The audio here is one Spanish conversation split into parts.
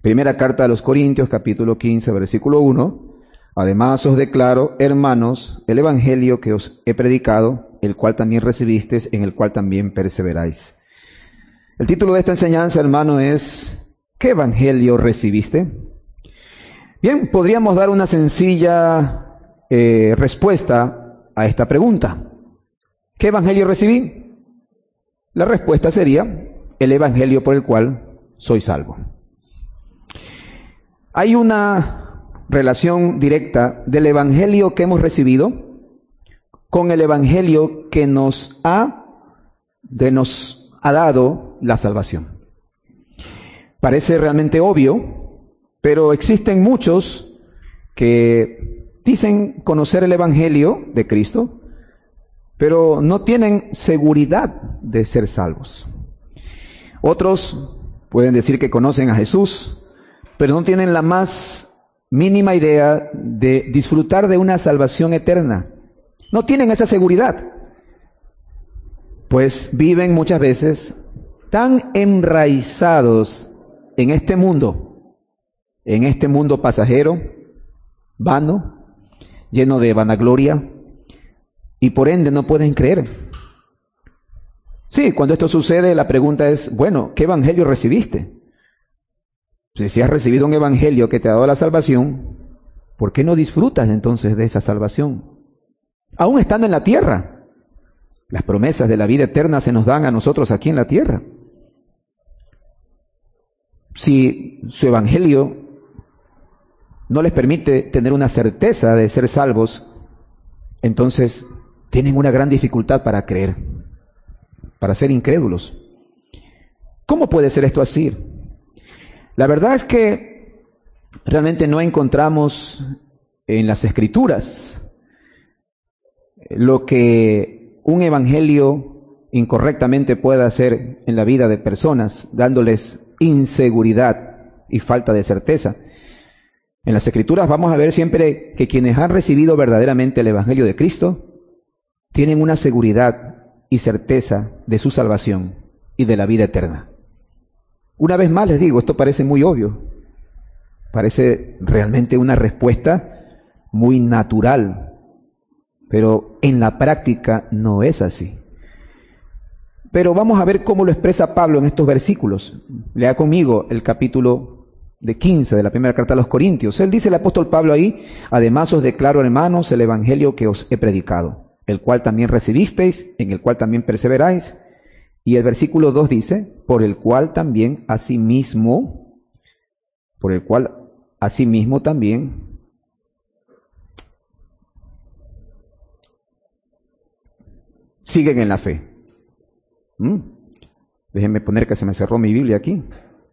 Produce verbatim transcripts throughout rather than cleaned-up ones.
Primera carta a los Corintios, capítulo quince, versículo uno. Además os declaro, hermanos, el evangelio que os he predicado, el cual también recibisteis, en el cual también perseveráis. El título de esta enseñanza, hermano, es ¿qué evangelio recibiste? Bien, podríamos dar una sencilla eh, respuesta a esta pregunta. ¿Qué evangelio recibí? La respuesta sería el evangelio por el cual soy salvo. Hay una relación directa del evangelio que hemos recibido con el evangelio que nos ha, de nos ha dado la salvación. Parece realmente obvio, pero existen muchos que dicen conocer el evangelio de Cristo, pero no tienen seguridad de ser salvos. Otros pueden decir que conocen a Jesús, pero no tienen la más mínima idea de disfrutar de una salvación eterna. No tienen esa seguridad, pues viven muchas veces tan enraizados en este mundo, en este mundo pasajero, vano, lleno de vanagloria, y por ende no pueden creer. Sí, cuando esto sucede, la pregunta es, bueno, ¿qué evangelio recibiste? Si has recibido un evangelio que te ha dado la salvación, ¿por qué no disfrutas entonces de esa salvación? Aún estando en la tierra, las promesas de la vida eterna se nos dan a nosotros aquí en la tierra. Si su evangelio no les permite tener una certeza de ser salvos, entonces tienen una gran dificultad para creer, para ser incrédulos. ¿Cómo puede ser esto así? La verdad es que realmente no encontramos en las Escrituras lo que un evangelio incorrectamente pueda hacer en la vida de personas, dándoles inseguridad y falta de certeza. En las Escrituras vamos a ver siempre que quienes han recibido verdaderamente el evangelio de Cristo tienen una seguridad y certeza de su salvación y de la vida eterna. Una vez más les digo, esto parece muy obvio, parece realmente una respuesta muy natural, pero en la práctica no es así. Pero vamos a ver cómo lo expresa Pablo en estos versículos. Lea conmigo el capítulo de quince de la primera carta a los Corintios. Él dice, el apóstol Pablo ahí, además os declaro, hermanos, el evangelio que os he predicado, el cual también recibisteis, en el cual también perseveráis. Y el versículo dos dice, por el cual también asimismo, por el cual asimismo también siguen en la fe. ¿Mm? Déjenme poner que se me cerró mi Biblia aquí.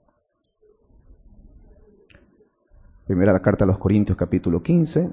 Primera la carta a los Corintios, capítulo quince.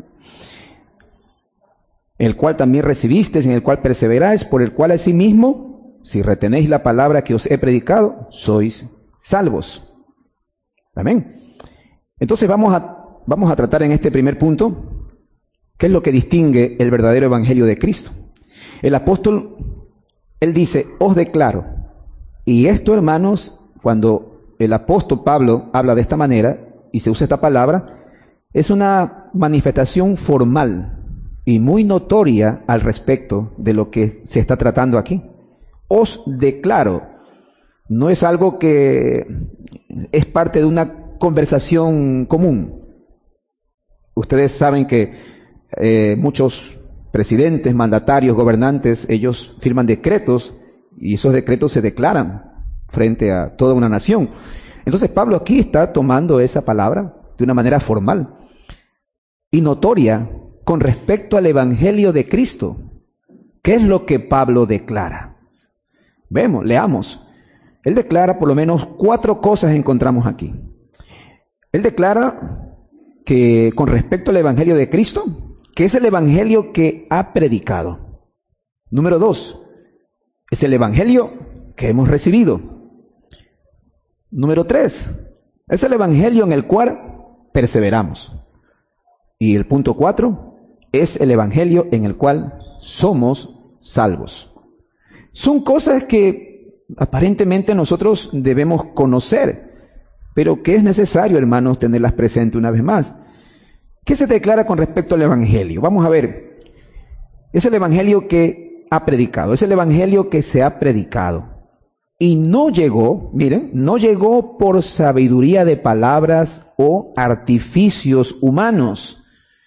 El cual también recibisteis, en el cual perseveráis, por el cual asimismo, si retenéis la palabra que os he predicado, sois salvos. Amén. Entonces vamos a, vamos a tratar en este primer punto qué es lo que distingue el verdadero evangelio de Cristo. El apóstol, él dice, os declaro. Y esto, hermanos, cuando el apóstol Pablo habla de esta manera y se usa esta palabra, es una manifestación formal y muy notoria al respecto de lo que se está tratando aquí. Os declaro, no es algo que es parte de una conversación común. Ustedes saben que eh, muchos presidentes, mandatarios, gobernantes, ellos firman decretos y esos decretos se declaran frente a toda una nación. Entonces Pablo aquí está tomando esa palabra de una manera formal y notoria con respecto al evangelio de Cristo. ¿Qué es lo que Pablo declara? Vemos, leamos. Él declara por lo menos cuatro cosas encontramos aquí. Él declara que con respecto al evangelio de Cristo, que es el evangelio que ha predicado. Número dos, es el evangelio que hemos recibido. Número tres, es el evangelio en el cual perseveramos. Y el punto cuatro, es el evangelio en el cual somos salvos. Son cosas que aparentemente nosotros debemos conocer, pero que es necesario, hermanos, tenerlas presentes una vez más. ¿Qué se declara con respecto al Evangelio? Vamos a ver. Es el Evangelio que ha predicado, es el Evangelio que se ha predicado. Y no llegó, miren, no llegó por sabiduría de palabras o artificios humanos.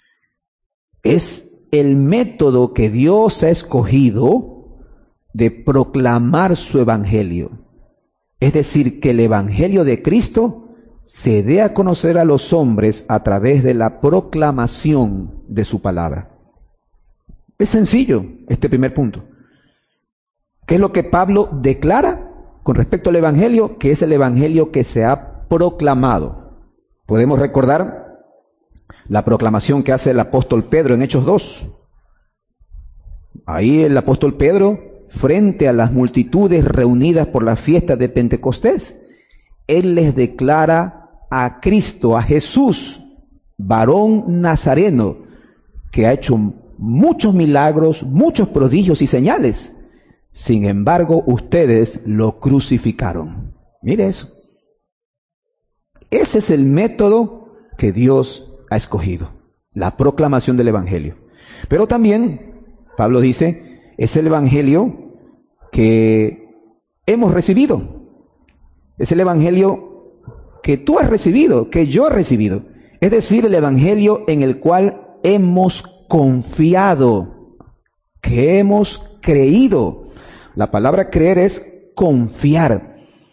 Es el método que Dios ha escogido de proclamar su Evangelio. Es decir, que el Evangelio de Cristo se dé a conocer a los hombres a través de la proclamación de su palabra. Es sencillo este primer punto. ¿Qué es lo que Pablo declara con respecto al Evangelio? Que es el Evangelio que se ha proclamado. Podemos recordar la proclamación que hace el apóstol Pedro en Hechos dos. Ahí el apóstol Pedro, frente a las multitudes reunidas por la fiesta de Pentecostés, él les declara a Cristo, a Jesús, varón nazareno, que ha hecho muchos milagros, muchos prodigios y señales. Sin embargo, ustedes lo crucificaron. Mire eso. Ese es el método que Dios ha escogido, la proclamación del Evangelio. Pero también, Pablo dice, es el Evangelio que hemos recibido. Es el Evangelio que tú has recibido, que yo he recibido. Es decir, el Evangelio en el cual hemos confiado, que hemos creído. La palabra creer es confiar.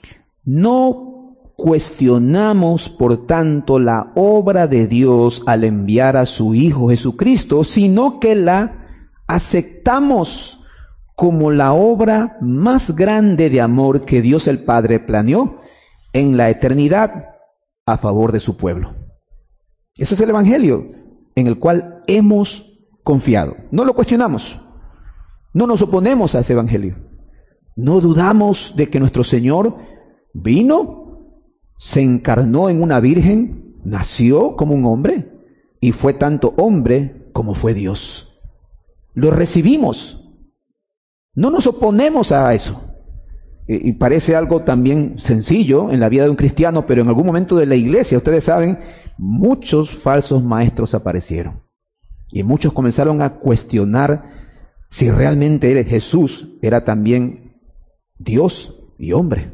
No cuestionamos, por tanto, la obra de Dios al enviar a su Hijo Jesucristo, sino que la aceptamos como la obra más grande de amor que Dios el Padre planeó en la eternidad a favor de su pueblo. Ese es el Evangelio en el cual hemos confiado. No lo cuestionamos. No nos oponemos a ese Evangelio. No dudamos de que nuestro Señor vino, se encarnó en una virgen, nació como un hombre y fue tanto hombre como fue Dios. Lo recibimos. No nos oponemos a eso. Y parece algo también sencillo en la vida de un cristiano, pero en algún momento de la iglesia, ustedes saben, muchos falsos maestros aparecieron. Y muchos comenzaron a cuestionar si realmente Jesús era también Dios y hombre.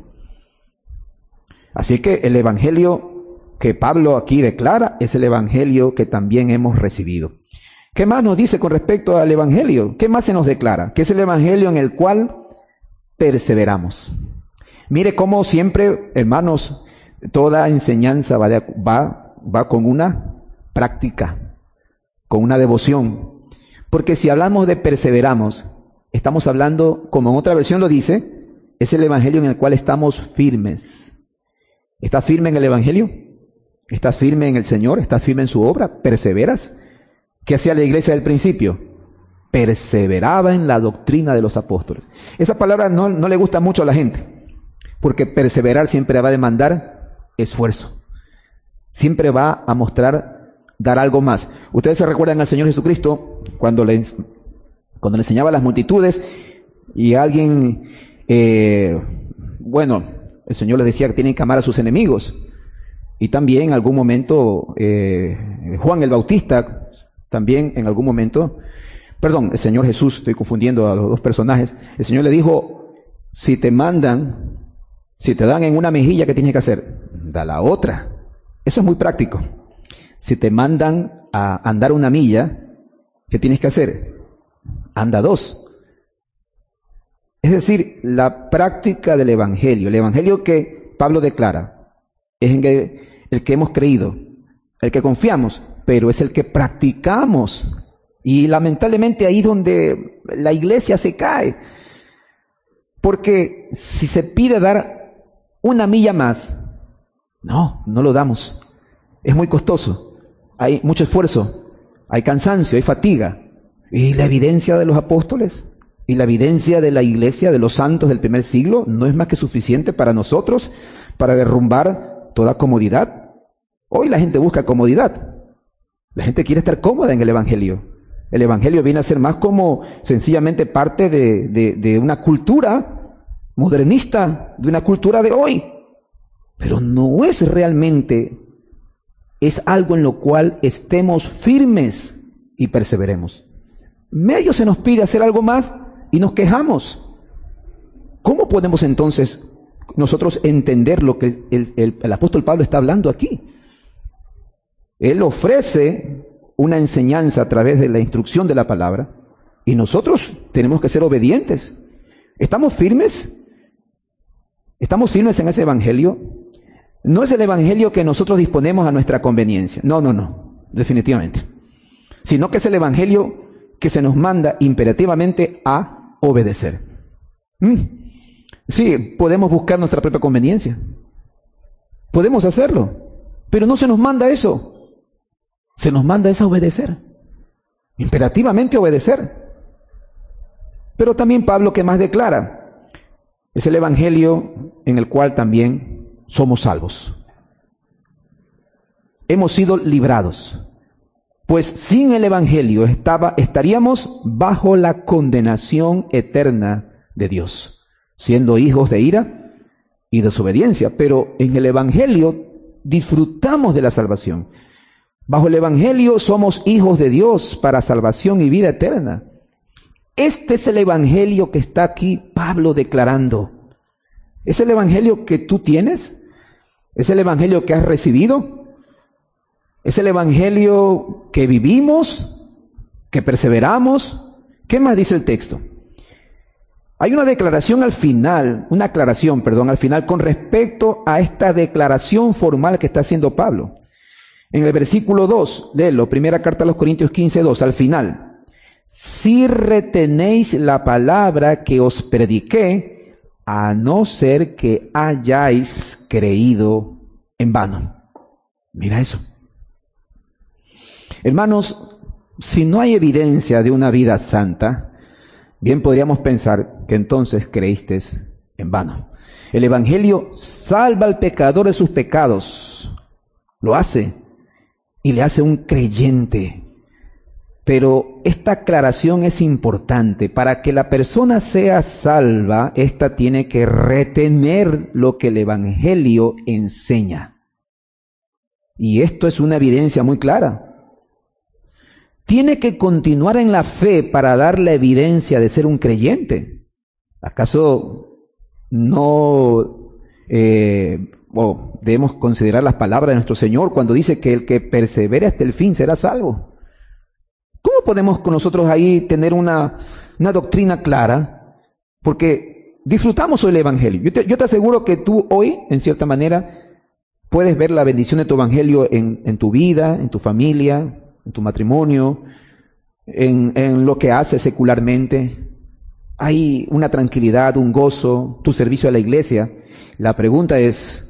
Así que el Evangelio que Pablo aquí declara es el Evangelio que también hemos recibido. ¿Qué más nos dice con respecto al Evangelio? ¿Qué más se nos declara? Que es el Evangelio en el cual perseveramos. Mire cómo siempre, hermanos, toda enseñanza va, de, va, va con una práctica, con una devoción. Porque si hablamos de perseveramos, estamos hablando, como en otra versión lo dice, es el Evangelio en el cual estamos firmes. ¿Estás firme en el Evangelio? ¿Estás firme en el Señor? ¿Estás firme en su obra? ¿Perseveras? ¿Qué hacía la iglesia del principio? Perseveraba en la doctrina de los apóstoles. Esa palabra no, no le gusta mucho a la gente, porque perseverar siempre va a demandar esfuerzo. Siempre va a mostrar dar algo más. Ustedes se recuerdan al Señor Jesucristo cuando le, cuando le enseñaba a las multitudes y alguien, eh, bueno, el Señor les decía que tienen que amar a sus enemigos. Y también en algún momento eh, Juan el Bautista, también en algún momento, perdón, el Señor Jesús, estoy confundiendo a los dos personajes, el Señor le dijo, si te mandan, si te dan en una mejilla, ¿qué tienes que hacer? Da la otra. Eso es muy práctico. Si te mandan a andar una milla, ¿qué tienes que hacer? Anda dos. Es decir, la práctica del Evangelio, el Evangelio que Pablo declara, es en el, el que hemos creído, el que confiamos, pero es el que practicamos. Y lamentablemente ahí donde la iglesia se cae. Porque si se pide dar una milla más, no, no lo damos. Es muy costoso. Hay mucho esfuerzo, hay cansancio, hay fatiga. Y la evidencia de los apóstoles y la evidencia de la iglesia, de los santos del primer siglo, no es más que suficiente para nosotros, para derrumbar toda comodidad. Hoy la gente busca comodidad. La gente quiere estar cómoda en el Evangelio. El Evangelio viene a ser más como sencillamente parte de, de, de una cultura modernista, de una cultura de hoy. pero no es realmente, es algo en lo cual estemos firmes y perseveremos. Medio se nos pide hacer algo más y nos quejamos. ¿Cómo podemos entonces nosotros entender lo que el, el, el apóstol Pablo está hablando aquí? Él ofrece una enseñanza a través de la instrucción de la palabra y nosotros tenemos que ser obedientes. ¿Estamos firmes? ¿Estamos firmes en ese evangelio? No es el evangelio que nosotros disponemos a nuestra conveniencia. No, no, no, definitivamente. Sino que es el evangelio que se nos manda imperativamente a obedecer. ¿Mm? Sí, podemos buscar nuestra propia conveniencia. Podemos hacerlo, pero no se nos manda eso. Se nos manda es a obedecer. Imperativamente obedecer. Pero también Pablo, ¿qué más declara? Es el evangelio en el cual también somos salvos. Hemos sido librados. Pues sin el evangelio estaba, estaríamos bajo la condenación eterna de Dios, siendo hijos de ira y desobediencia. Pero en el evangelio disfrutamos de la salvación. Bajo el evangelio somos hijos de Dios para salvación y vida eterna. Este es el evangelio que está aquí Pablo declarando. ¿Es el evangelio que tú tienes? ¿Es el evangelio que has recibido? ¿Es el evangelio que vivimos? ¿Que perseveramos? ¿Qué más dice el texto? Hay una declaración al final, una aclaración, perdón, al final con respecto a esta declaración formal que está haciendo Pablo. En el versículo dos, léelo, primera carta a los Corintios quince, dos, al final. Si retenéis la palabra que os prediqué, a no ser que hayáis creído en vano. Mira eso. Hermanos, si no hay evidencia de una vida santa, bien podríamos pensar que entonces creíste en vano. El evangelio salva al pecador de sus pecados. Lo hace. Y le hace un creyente. Pero esta aclaración es importante. Para que la persona sea salva, ésta tiene que retener lo que el evangelio enseña. Y esto es una evidencia muy clara. Tiene que continuar en la fe para dar la evidencia de ser un creyente. ¿Acaso no eh, oh, debemos considerar las palabras de nuestro Señor cuando dice que el que persevere hasta el fin será salvo? ¿Cómo podemos con nosotros ahí tener una, una doctrina clara? Porque disfrutamos hoy el evangelio. Yo te, yo te aseguro que tú hoy, en cierta manera, puedes ver la bendición de tu evangelio en, en tu vida, en tu familia, en tu matrimonio, en, en lo que haces secularmente. Hay una tranquilidad, un gozo, tu servicio a la iglesia. La pregunta es,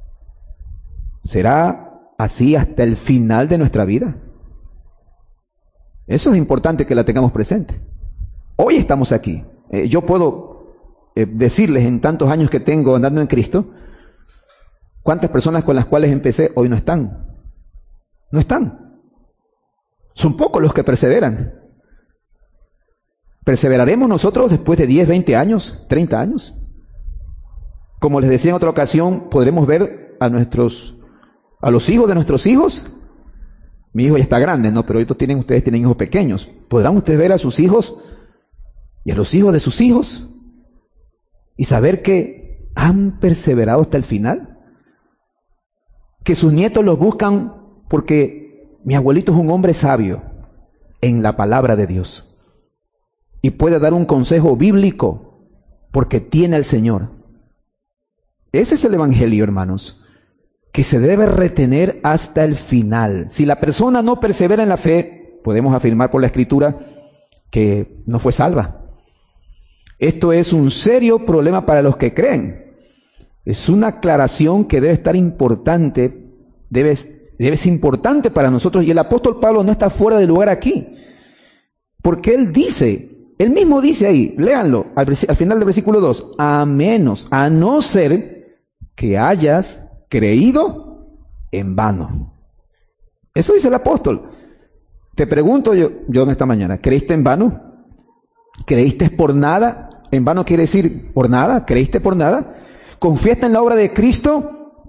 ¿será así hasta el final de nuestra vida? Eso es importante que la tengamos presente. Hoy estamos aquí. Eh, yo puedo eh, decirles en tantos años que tengo andando en Cristo, cuántas personas con las cuales empecé hoy no están. No están. Son pocos los que perseveran. ¿Perseveraremos nosotros después de diez, veinte años, treinta años? Como les decía en otra ocasión, podremos ver a nuestros, a los hijos de nuestros hijos. Mi hijo ya está grande, ¿no? Pero estos tienen, ustedes tienen hijos pequeños. ¿Podrán ustedes ver a sus hijos y a los hijos de sus hijos y saber que han perseverado hasta el final? Que sus nietos los buscan porque mi abuelito es un hombre sabio en la palabra de Dios y puede dar un consejo bíblico porque tiene al Señor. Ese es el evangelio, hermanos, que se debe retener hasta el final. Si la persona no persevera en la fe, podemos afirmar por la Escritura que no fue salva. Esto es un serio problema para los que creen. Es una aclaración que debe estar importante, debe Debe ser importante para nosotros, y el apóstol Pablo no está fuera de lugar aquí, porque él dice, él mismo dice ahí, léanlo, al, al final del versículo dos, a menos, a no ser que hayas creído en vano. Eso dice el apóstol. Te pregunto yo, yo en esta mañana, ¿creíste en vano? ¿Creíste por nada? En vano quiere decir por nada, ¿creíste por nada? ¿Confiaste en la obra de Cristo?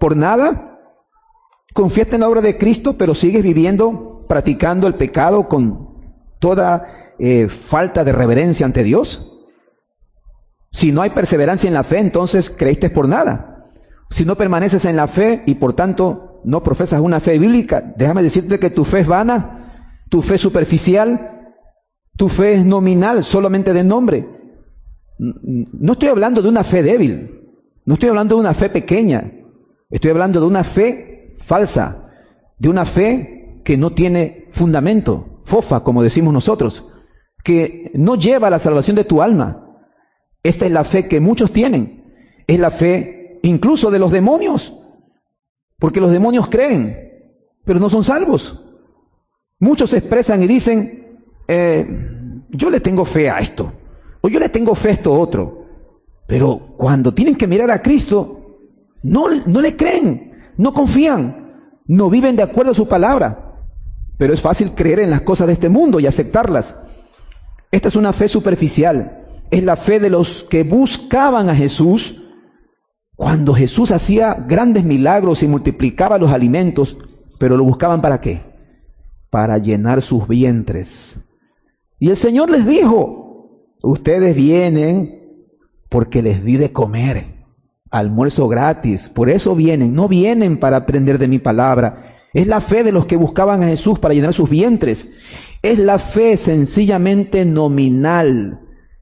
por nada? ¿Confiaste en la obra de Cristo, pero sigues viviendo, practicando el pecado con toda eh, falta de reverencia ante Dios? Si no hay perseverancia en la fe, entonces creíste por nada. Si no permaneces en la fe y por tanto no profesas una fe bíblica, déjame decirte que tu fe es vana, tu fe es superficial, tu fe es nominal, solamente de nombre. No estoy hablando de una fe débil, no estoy hablando de una fe pequeña, estoy hablando de una fe falsa, de una fe que no tiene fundamento, fofa, como decimos nosotros, que no lleva a la salvación de tu alma. Esta es la fe que muchos tienen, es la fe incluso de los demonios, porque los demonios creen, pero no son salvos. Muchos se expresan y dicen, eh, yo le tengo fe a esto, o yo le tengo fe a esto otro, pero cuando tienen que mirar a Cristo, no, no le creen, no confían, no viven de acuerdo a su palabra. Pero es fácil creer en las cosas de este mundo y aceptarlas. Esta es una fe superficial. Es la fe de los que buscaban a Jesús cuando Jesús hacía grandes milagros y multiplicaba los alimentos, pero lo buscaban ¿para qué? Para llenar sus vientres. Y el Señor les dijo, ustedes vienen porque les di de comer, almuerzo gratis, por eso vienen, no vienen para aprender de mi palabra. Es la fe de los que buscaban a Jesús para llenar sus vientres. Es la fe sencillamente nominal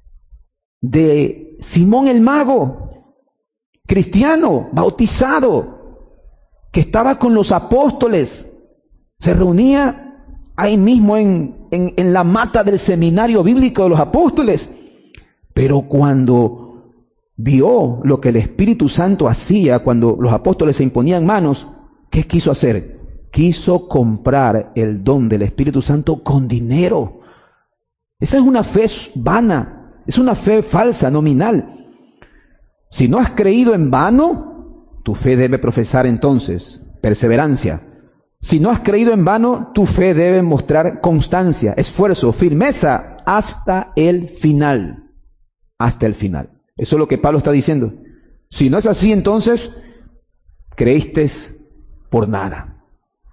de Simón el mago, cristiano, bautizado, que estaba con los apóstoles, se reunía ahí mismo en, en, en la mata del seminario bíblico de los apóstoles, pero cuando vio lo que el Espíritu Santo hacía cuando los apóstoles se imponían manos, ¿qué quiso hacer? Quiso comprar el don del Espíritu Santo con dinero. Esa es una fe vana. Es una fe falsa, nominal. Si no has creído en vano, tu fe debe profesar entonces perseverancia. Si no has creído en vano, tu fe debe mostrar constancia, esfuerzo, firmeza hasta el final. Hasta el final. Eso es lo que Pablo está diciendo. Si no es así, entonces creíste por nada.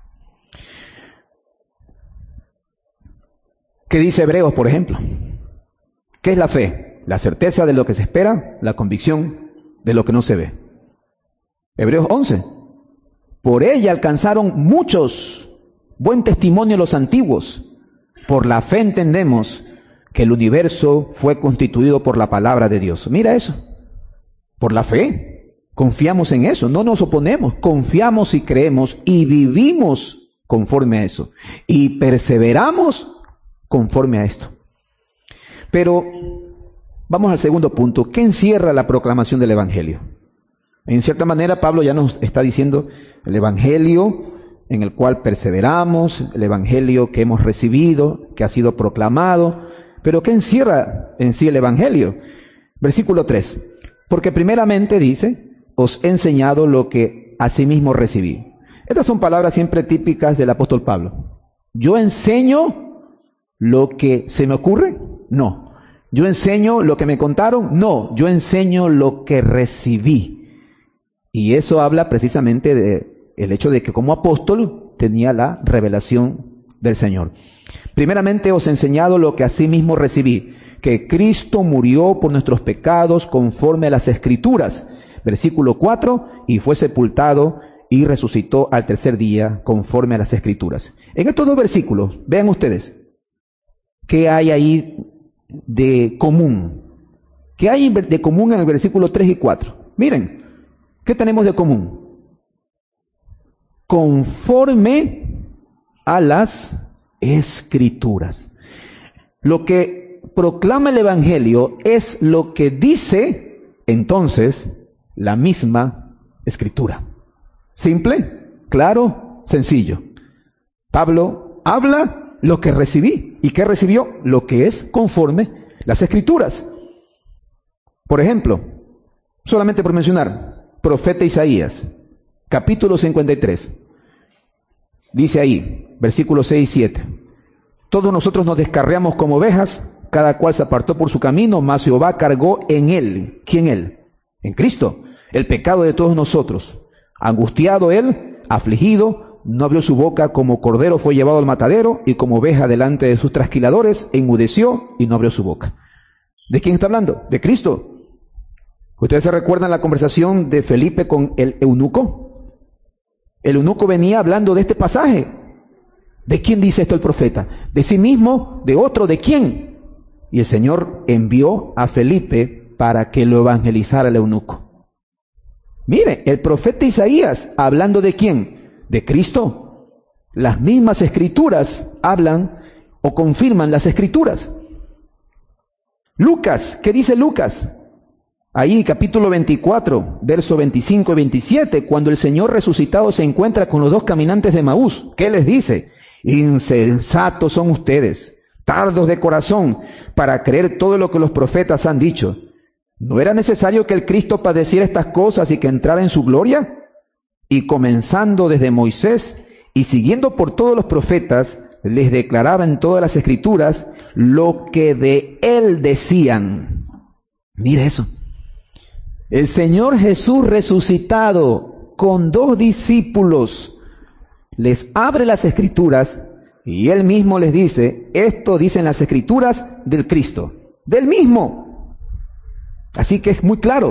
¿Qué dice Hebreos, por ejemplo? ¿Qué es la fe? La certeza de lo que se espera, la convicción de lo que no se ve. Hebreos once. Por ella alcanzaron muchos buen testimonio los antiguos. Por la fe entendemos que el universo fue constituido por la palabra de Dios. Mira eso. Por la fe. Confiamos en eso, no nos oponemos. Confiamos y creemos y vivimos conforme a eso. Y perseveramos conforme a esto. Pero vamos al segundo punto. ¿Qué encierra la proclamación del Evangelio? En cierta manera, Pablo ya nos está diciendo el Evangelio en el cual perseveramos, el Evangelio que hemos recibido, que ha sido proclamado. Pero ¿qué encierra en sí el Evangelio? Versículo tres. Porque primeramente dice, os he enseñado lo que asimismo recibí. Estas son palabras siempre típicas del apóstol Pablo. Yo enseño lo que se me ocurre. No. Yo enseño lo que me contaron. No. Yo enseño lo que recibí. Y eso habla precisamente de el hecho de que como apóstol tenía la revelación del Señor. Primeramente os he enseñado lo que asimismo recibí, que Cristo murió por nuestros pecados conforme a las Escrituras. Versículo cuatro, y fue sepultado y resucitó al tercer día conforme a las Escrituras. En estos dos versículos, vean ustedes, ¿qué hay ahí de común? ¿Qué hay de común en el versículo tres y cuatro? Miren, ¿qué tenemos de común? Conforme a las Escrituras. Lo que proclama el Evangelio es lo que dice entonces la misma Escritura. Simple, claro, sencillo. Pablo habla lo que recibí. ¿Y qué recibió? Lo que es conforme las Escrituras. Por ejemplo, solamente por mencionar, profeta Isaías, capítulo cincuenta y tres. Dice ahí, versículos seis y siete. Todos nosotros nos descarriamos como ovejas, cada cual se apartó por su camino, mas Jehová cargó en él. ¿Quién él? En Cristo. El pecado de todos nosotros. Angustiado él, afligido, no abrió su boca, como cordero fue llevado al matadero, y como oveja delante de sus trasquiladores, enmudeció y no abrió su boca. ¿De quién está hablando? De Cristo. ¿Ustedes se recuerdan la conversación de Felipe con el eunuco? El eunuco venía hablando de este pasaje. ¿De quién dice esto el profeta? ¿De sí mismo? ¿De otro? ¿De quién? Y el Señor envió a Felipe para que lo evangelizara el eunuco. Mire, el profeta Isaías, hablando de quién? De Cristo. Las mismas escrituras hablan o confirman las escrituras. Lucas, ¿qué dice Lucas? Ahí, capítulo veinticuatro, verso veinticinco y veintisiete, cuando el Señor resucitado se encuentra con los dos caminantes de Emaús, ¿qué les dice? Insensatos son ustedes, tardos de corazón, para creer todo lo que los profetas han dicho. ¿No era necesario que el Cristo padeciera estas cosas y que entrara en su gloria? Y comenzando desde Moisés y siguiendo por todos los profetas, les declaraba en todas las escrituras lo que de él decían. Mira eso. El Señor Jesús resucitado con dos discípulos les abre las escrituras y él mismo les dice, esto dicen las escrituras del Cristo, del mismo. Así que es muy claro.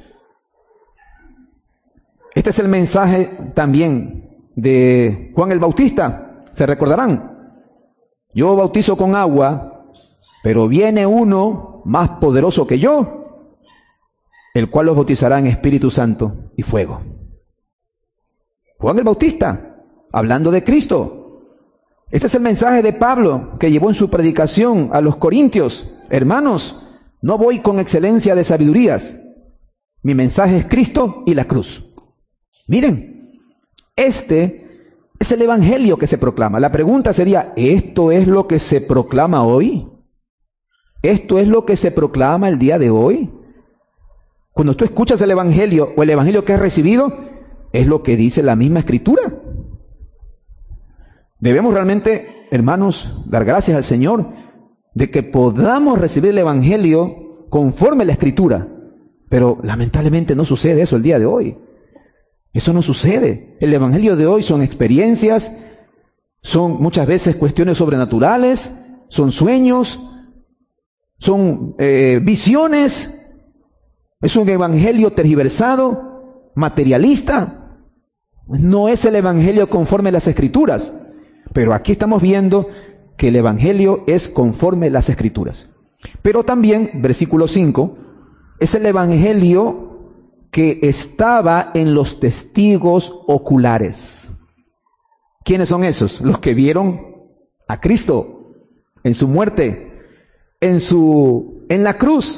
Este es el mensaje también de Juan el Bautista, se recordarán. Yo bautizo con agua, pero viene uno más poderoso que yo, el cual los bautizará en Espíritu Santo y fuego. Juan el Bautista, hablando de Cristo. Este es el mensaje de Pablo que llevó en su predicación a los corintios. Hermanos, no voy con excelencia de sabidurías. Mi mensaje es Cristo y la cruz. Miren, este es el evangelio que se proclama. La pregunta sería, ¿esto es lo que se proclama hoy? ¿Esto es lo que se proclama el día de hoy? Cuando tú escuchas el evangelio o el evangelio que has recibido, es lo que dice la misma escritura. Debemos realmente, hermanos, dar gracias al Señor de que podamos recibir el evangelio conforme a la escritura. Pero lamentablemente no sucede eso el día de hoy. Eso no sucede. El evangelio de hoy son experiencias, son muchas veces cuestiones sobrenaturales, son sueños, son eh, visiones. Es un evangelio tergiversado, materialista. No es el evangelio conforme a las escrituras. Pero aquí estamos viendo que el evangelio es conforme a las escrituras. Pero también, versículo cinco, es el evangelio que estaba en los testigos oculares. ¿Quiénes son esos? Los que vieron a Cristo en su muerte, en su, en la cruz,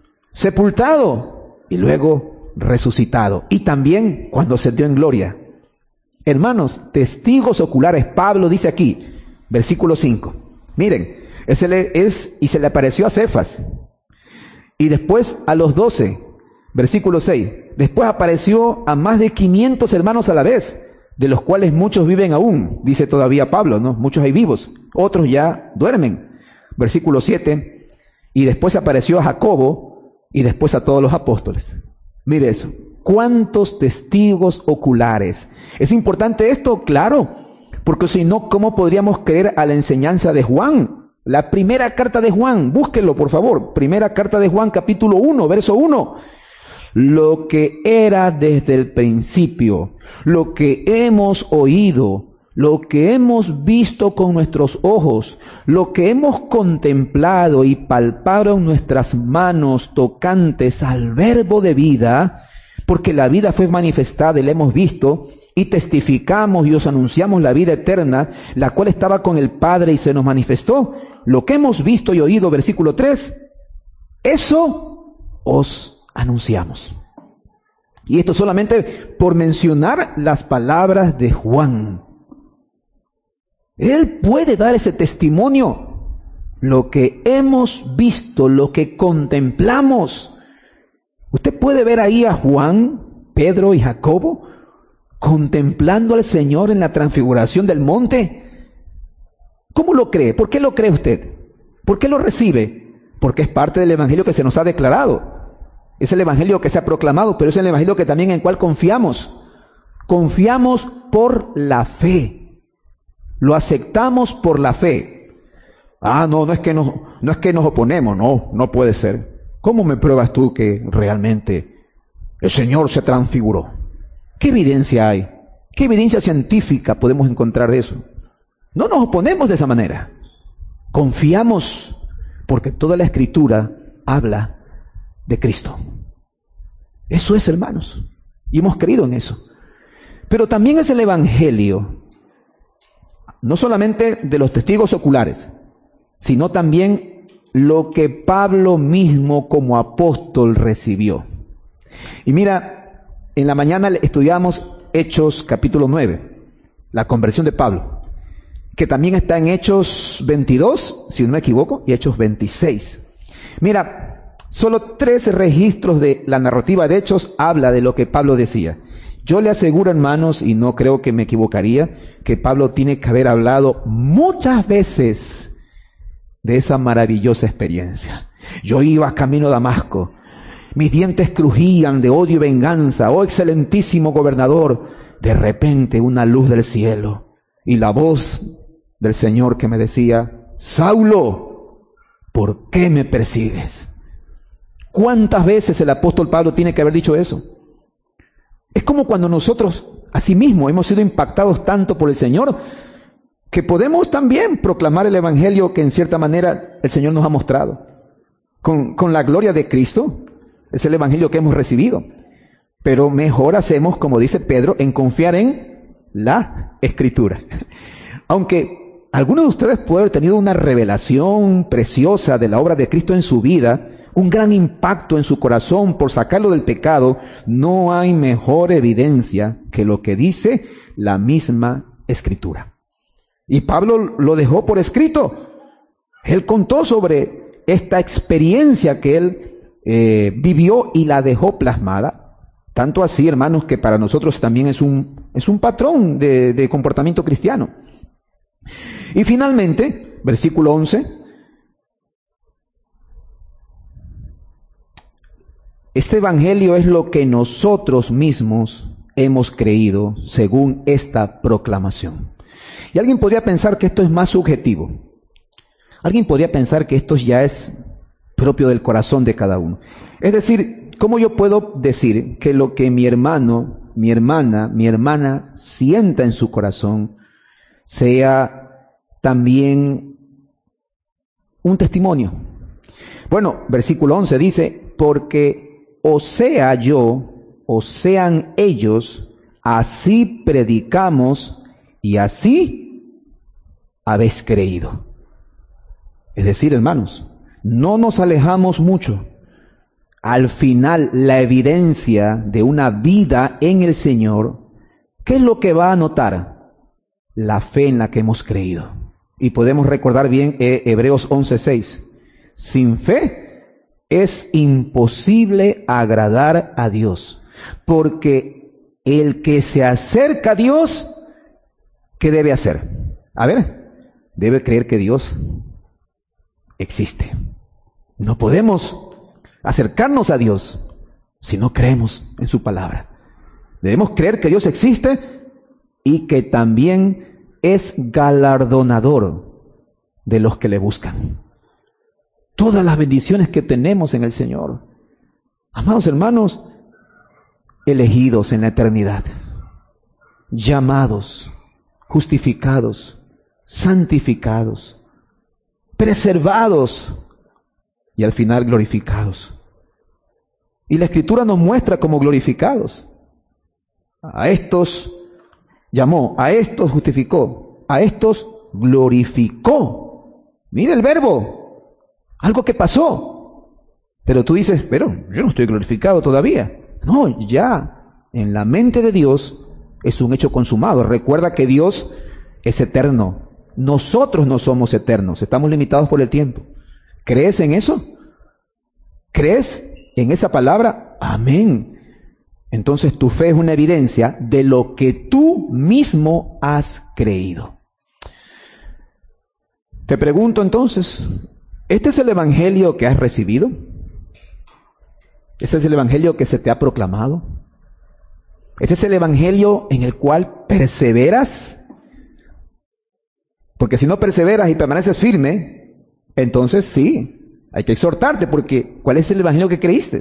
sepultado y luego resucitado. Y también cuando se dio en gloria. Hermanos, testigos oculares. Pablo dice aquí, versículo cinco. Miren, ese le, es, y se le apareció a Cefas. Y después a los doce, versículo seis. Después apareció a más de quinientos hermanos a la vez, de los cuales muchos viven aún, dice todavía Pablo, ¿no? Muchos hay vivos, otros ya duermen. Versículo siete. Y después apareció a Jacobo y después a todos los apóstoles. Mire eso. ¿Cuántos testigos oculares? ¿Es importante esto? Claro, porque si no, ¿cómo podríamos creer a la enseñanza de Juan? La primera carta de Juan, búsquenlo por favor. Primera carta de Juan, capítulo uno, verso uno. Lo que era desde el principio, lo que hemos oído, lo que hemos visto con nuestros ojos, lo que hemos contemplado y palpado en nuestras manos tocantes al verbo de vida, porque la vida fue manifestada y la hemos visto, y testificamos y os anunciamos la vida eterna, la cual estaba con el Padre y se nos manifestó. Lo que hemos visto y oído, versículo tres, eso os anunciamos. Y esto solamente por mencionar las palabras de Juan. Él puede dar ese testimonio. Lo que hemos visto, lo que contemplamos. Usted puede ver ahí a Juan, Pedro y Jacobo contemplando al Señor en la transfiguración del monte. ¿Cómo lo cree? ¿Por qué lo cree usted? ¿Por qué lo recibe? Porque es parte del evangelio que se nos ha declarado. Es el evangelio que se ha proclamado, pero es el evangelio que también en cual confiamos. Confiamos por la fe. Lo aceptamos por la fe. Ah, no, no es que nos, no es que nos oponemos, no, no puede ser. ¿Cómo me pruebas tú que realmente el Señor se transfiguró? ¿Qué evidencia hay? ¿Qué evidencia científica podemos encontrar de eso? No nos oponemos de esa manera. Confiamos porque toda la Escritura habla de Cristo. Eso es, hermanos. Y hemos creído en eso. Pero también es el Evangelio, no solamente de los testigos oculares, sino también lo que Pablo mismo como apóstol recibió. Y mira, en la mañana estudiamos Hechos capítulo nueve, la conversión de Pablo, que también está en Hechos veintidós, si no me equivoco, y Hechos veintiséis. Mira, solo tres registros de la narrativa de Hechos habla de lo que Pablo decía. Yo le aseguro, hermanos, y no creo que me equivocaría, que Pablo tiene que haber hablado muchas veces de esa maravillosa experiencia. Yo iba camino a Damasco, mis dientes crujían de odio y venganza. Oh, excelentísimo gobernador, de repente una luz del cielo y la voz del Señor que me decía: Saulo, ¿por qué me persigues? ¿Cuántas veces el apóstol Pablo tiene que haber dicho eso? Es como cuando nosotros, asimismo, hemos sido impactados tanto por el Señor, que podemos también proclamar el Evangelio que en cierta manera el Señor nos ha mostrado. Con, con la gloria de Cristo, es el Evangelio que hemos recibido. Pero mejor hacemos, como dice Pedro, en confiar en la Escritura. Aunque algunos de ustedes pueden haber tenido una revelación preciosa de la obra de Cristo en su vida, un gran impacto en su corazón por sacarlo del pecado, no hay mejor evidencia que lo que dice la misma Escritura. Y Pablo lo dejó por escrito. Él contó sobre esta experiencia que él eh, vivió y la dejó plasmada. Tanto así, hermanos, que para nosotros también es un, es un patrón de, de comportamiento cristiano. Y finalmente, versículo once. Este evangelio es lo que nosotros mismos hemos creído según esta proclamación. Y alguien podría pensar que esto es más subjetivo. Alguien podría pensar que esto ya es propio del corazón de cada uno. Es decir, ¿cómo yo puedo decir que lo que mi hermano, mi hermana, mi hermana sienta en su corazón sea también un testimonio? Bueno, versículo once dice: porque o sea yo, o sean ellos, así predicamos y así habéis creído. Es decir, hermanos, no nos alejamos mucho. Al final, la evidencia de una vida en el Señor, ¿qué es lo que va a notar? La fe en la que hemos creído. Y podemos recordar bien eh, Hebreos once seis. Sin fe es imposible agradar a Dios, porque el que se acerca a Dios, ¿qué debe hacer? A ver, debe creer que Dios existe. No podemos acercarnos a Dios si no creemos en su palabra. Debemos creer que Dios existe y que también es galardonador de los que le buscan. Todas las bendiciones que tenemos en el Señor, amados hermanos, elegidos en la eternidad, llamados, justificados, santificados, preservados y al final glorificados. Y la Escritura nos muestra como glorificados. A estos llamó, a estos justificó, a estos glorificó. Mira el verbo. Algo que pasó. Pero tú dices, pero yo no estoy glorificado todavía. No, ya en la mente de Dios es un hecho consumado. Recuerda que Dios es eterno. Nosotros no somos eternos. Estamos limitados por el tiempo. ¿Crees en eso? ¿Crees en esa palabra? Amén. Entonces tu fe es una evidencia de lo que tú mismo has creído. Te pregunto entonces, ¿este es el evangelio que has recibido? ¿Este es el evangelio que se te ha proclamado? Este es el evangelio en el cual perseveras. Porque si no perseveras y permaneces firme, entonces sí, hay que exhortarte, porque ¿cuál es el evangelio que creíste?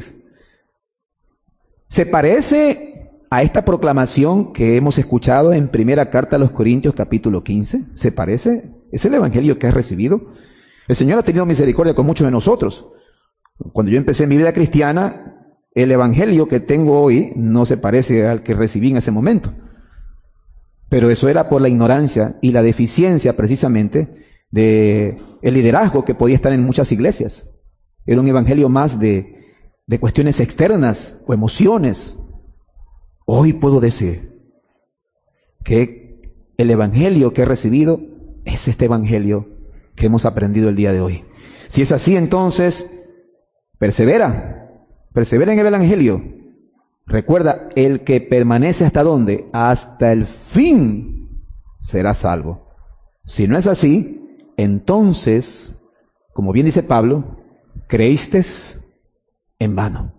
¿Se parece a esta proclamación que hemos escuchado en primera carta a los Corintios capítulo quince? ¿Se parece? ¿Es el evangelio que has recibido? El Señor ha tenido misericordia con muchos de nosotros. Cuando yo empecé mi vida cristiana, el evangelio que tengo hoy no se parece al que recibí en ese momento. Pero eso era por la ignorancia y la deficiencia precisamente de el liderazgo que podía estar en muchas iglesias. Era un evangelio más de, de cuestiones externas o emociones. Hoy puedo decir que el evangelio que he recibido es este evangelio que hemos aprendido el día de hoy. Si es así, entonces, persevera. Persevera en el evangelio. Recuerda, el que permanece hasta dónde, hasta el fin, será salvo. Si no es así, entonces, como bien dice Pablo, creíste en vano.